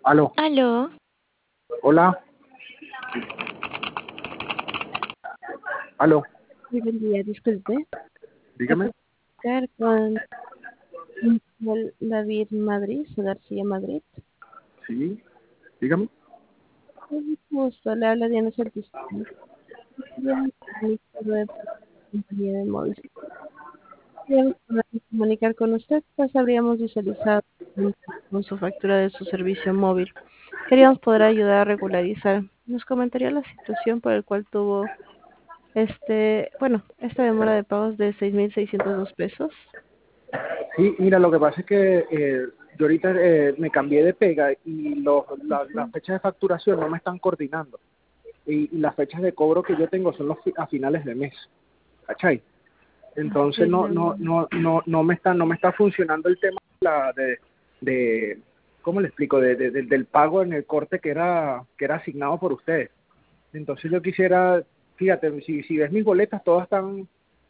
Aló, Aló, hola, aló, Sí, buen día, disculpe. ¿Me dígame. puede comunicar con David Madrid, o García Madrid? Sí, dígame. Un gusto, le habla Diana Soltis. Queríamos compañía de móvil. Queríamos poder comunicar con usted, pues habríamos visualizado con su factura de su servicio móvil. Queríamos poder ayudar a regularizar. ¿Nos comentaría la situación por la cual tuvo esta demora de pagos de 6.602 pesos? Sí, mira, lo que pasa es que yo ahorita me cambié de pega y las fechas de facturación no me están coordinando. Y las fechas de cobro que yo tengo son a finales de mes, ¿cachai? Entonces no me está funcionando el tema de ¿cómo le explico? Del pago en el corte que era asignado por ustedes. Entonces yo quisiera, fíjate, si ves mis boletas, todas están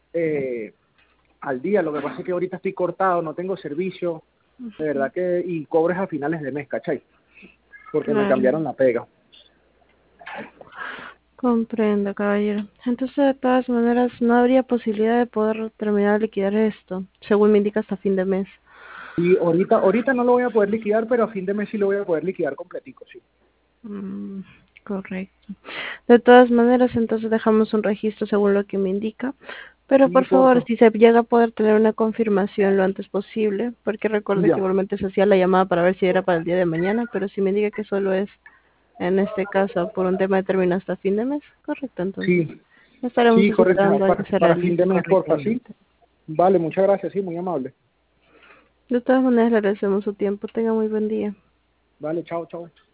al día. Lo que pasa es que ahorita estoy cortado, no tengo servicio, de verdad que, y cobres a finales de mes, ¿cachai? Porque me Claro. cambiaron la pega. Comprendo, caballero. Entonces, de todas maneras, no habría posibilidad de poder terminar de liquidar esto, según me indica hasta fin de mes. Y ahorita no lo voy a poder liquidar, pero a fin de mes sí lo voy a poder liquidar completico, sí. Mm, correcto. De todas maneras, entonces dejamos un registro según lo que me indica. Pero Sí, por favor, porfa. si se llega a poder tener una confirmación lo antes posible, porque recuerde que Ya. igualmente se hacía la llamada para ver si era para el día de mañana, pero si me indica que solo es en este caso por un tema determinado hasta fin de mes, correcto, entonces Sí, estaremos sí, correcto. esperando a que se Para fin de realice mes, porfa, sí. correctamente. Vale, muchas gracias, sí, muy amable. De todas maneras, le agradecemos su tiempo. Tenga muy buen día. Vale, chao, chao.